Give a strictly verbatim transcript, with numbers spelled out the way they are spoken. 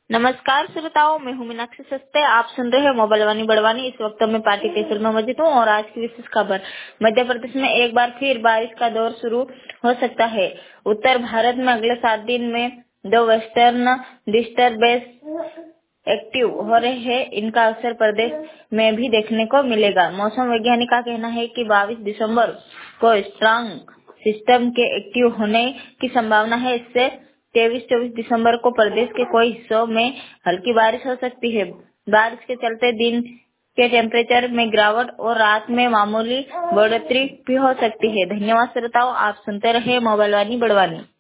नमस्कार श्रोताओं, मैं हूँ मीनाक्षी सस्ते। आप सुन रहे हैं मोबाइल वानी बड़वानी। इस वक्त मैं पार्टी स्टेशन में मौजूद हूँ और आज की विशेष खबर। मध्य प्रदेश में एक बार फिर बारिश का दौर शुरू हो सकता है। उत्तर भारत में अगले सात दिन में दो वेस्टर्न डिस्टर्बेंस एक्टिव हो रहे हैं। इनका असर प्रदेश में भी देखने को मिलेगा। मौसम वैज्ञानिक का कहना है कि बाईस दिसंबर को स्ट्रांग सिस्टम के एक्टिव होने की संभावना है। इससे तेईस चौबीस दिसंबर को प्रदेश के कई हिस्सों में हल्की बारिश हो सकती है। बारिश के चलते दिन के टेम्परेचर में गिरावट और रात में मामूली बढ़ोतरी भी हो सकती है। धन्यवाद श्रोताओं, आप सुनते रहे मोबाइल वानी बड़वानी।